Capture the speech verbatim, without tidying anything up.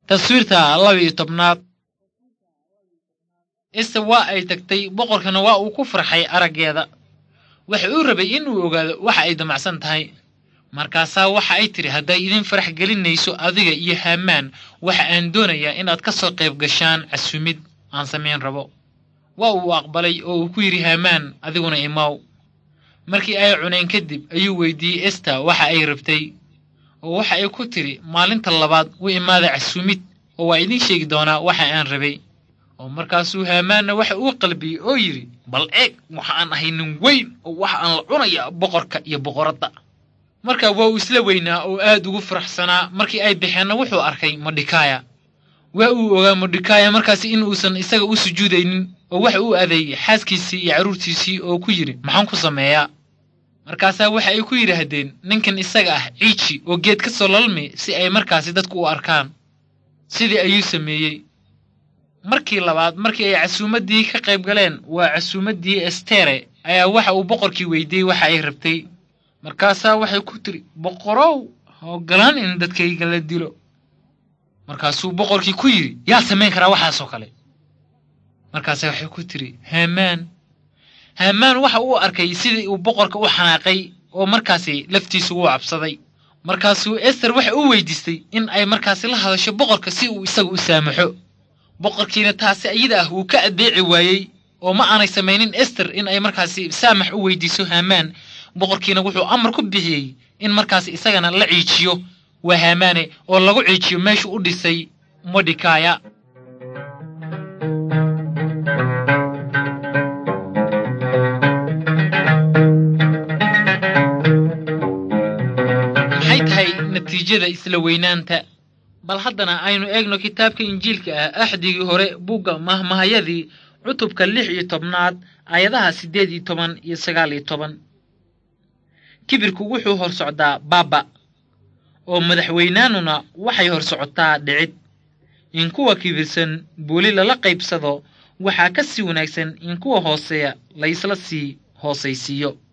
taswiirta laba iyo tobnaad. Esta waa ay tagtay, boqorkana waa uu ku farxay araggeeda. waxa uu rabay inuu ogaado waxa ay damacsan tahay. markaasaa waxa ay tiri, hadday idin farax gelinayso adiga iyo Haamaan, waxa aan doonayaa inaad ka soo qayb gashaan casumid aan samayn rabo. waa uu aqbalay oo uu ku yidhi Haamaan, adiguna imaw. markii ay cuneen kadib ayuu weydiiyey Esta waxa ay rabtay, oo waxa ay ku tiri, maalinta labaad u imaada casumid oo waa idin sheegi doonaa waxa aan rabay. oo markaasuu Haamaanna waxa uu qalbiyey oo yidhi, bal eeg, waxa aan ahay nin weyn oo waxa aan la cunayaa boqorka iyo boqoradda. markaa waa uu isla weynaa oo aad ugu faraxsanaa. markii ay baxeenna wuxuu arkay Mordekaaya. waa uu ogaa Mordekaaya markaasi in uusan isaga u sujuudaynin, oo waxa uu adeeyey xaaskiisii iyo carruurtiisii oo ku yidhi, maxaan ku sameeyaa? markaasaa waxa ay ku yidhaahdeen, ninkan isaga ah ciiji oo geed ka soo lalmi si ay markaasi dadku u arkaan. sidii ayuu sameeyey. markii labaad markii ay casuumaddii ka qayb galeen, waa casuumaddii Estere, ayaa waxa uu boqorkii weydiiyey waxa ay rabtay. markaasaa waxay ku tiri, boqorow, ha ogolaan in dadkayga la dilo. markaasuu boqorkii ku yidhi, yaa samayn karaa waxaasoo kale? markaasaa waxay ku tiri, Haamaan. Haamaan waxa uu arkay sidii uu boqorka u xanaaqay, oo markaasi laftiisu wuu cabsaday. markaasuu Ester waxa uu weydiistay in ay markaasi la hadasho boqorka si uu isagu u saamaxo. boqorkiina taasi ayada ah wuu ka adeeci waayey, oo ma aanay samaynin Ester in ay markaasi saamax u weydiiso Haamaan. boqorkiina wuxuu amar ku bixiyey in markaasi isagana la ciijiyo waa Haamaane, oo lagu ciijiyo meeshuu u dhisay Mordekaaya. maxay tahay natiijada isla weynaanta? bal haddana aynu eegno kitaabka injiilka ah axdigii hore buugga mahmahayadii cutubka lix iyo tobnaad aayadaha siddeed iyo toban iyo sagaal iyo toban. kibirku wuxuu hor socdaa baaba, oo madaxweynaanuna waxay hor socotaa dhicid. in kuwa kibirsan buuli lala qaybsado waxaa ka sii wanaagsan in kuwa hooseeya la isla sii hoosaysiiyo.